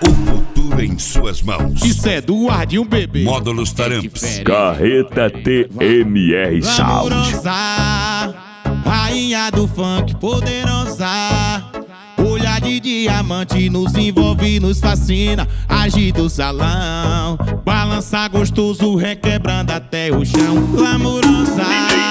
O futuro em suas mãos. Isso é do Guardinho Bebê. Módulos Taramps. Carreta TMR Sound. Poderosa, rainha do funk poderosa. Olhar de diamante nos envolve, nos fascina. Agita o salão, balança gostoso, requebrando até o chão. Glamourosa,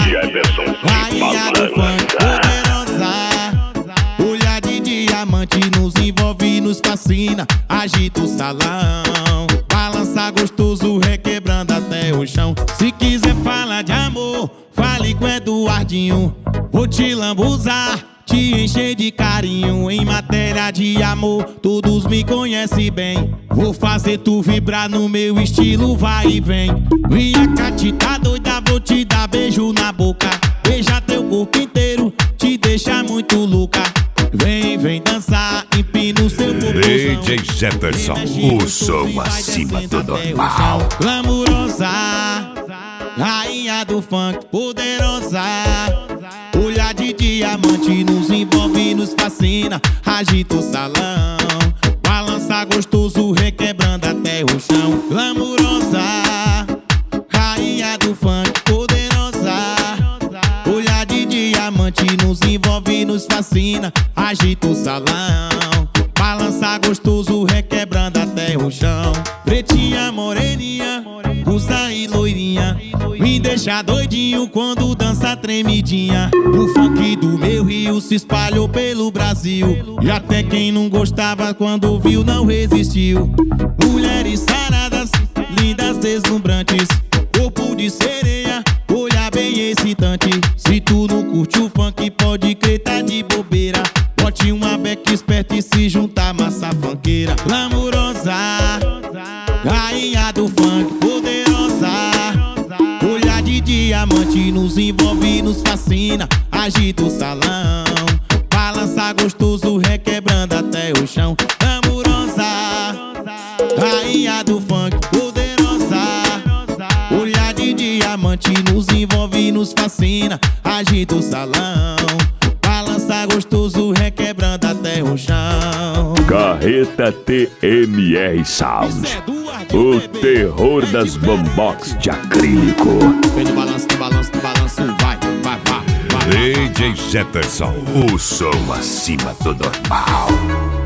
rainha do funk poderosa. Olhar de diamante nos envolve, nos fascina. Agita o salão, balança gostoso, requebrando até o chão. Se quiser falar de amor, fale com Eduardinho. Vou te lambuzar, te encher de carinho. Em matéria de amor, todos me conhecem bem. Vou fazer tu vibrar no meu estilo, vai e vem. Minha Cati tá doida, vou te dar beijo na boca. Beija teu corpo inteiro, te deixa muito louca. Vem, vem dançar, empina o seu popozão. DJ Jefferson, o som acima do normal. Glamourosa, rainha do funk poderosa. Olhar de diamante nos envolve, nos fascina. Agita o salão, balança gostoso, requebrando até o chão. Glamourosa, rainha do funk poderosa. Olhar de diamante nos envolve, nos fascina. Agita o salão, balança gostoso, requebrando até o chão. Pretinha, moreninha, russa e loirinha, me deixa doidinho quando dança tremidinha. O funk do meu Rio se espalhou pelo Brasil, e até quem não gostava quando viu não resistiu. Mulheres saradas, lindas, deslumbrantes, corpo de sereia, olhar bem excitante. Se tu não curte o funk, pode crer, tá de bobeira. Bote uma beca esperta e se juntar massa funkeira. Glamourosa, rainha do funk poderosa. Olhar de diamante nos envolve, nos fascina. Agita o salão, balança gostoso, requebrando até o chão. Glamourosa, rainha do funk poderosa. Olhar de diamante nos envolve, nos fascina. Agita o salão, balança gostoso, requebrando até o chão. Carreta TMR Sound. O terror das bambox de acrílico. Vem no balanço, no balanço, no balanço, vai, vai, vai, vai. DJ Jefferson, o som acima do normal.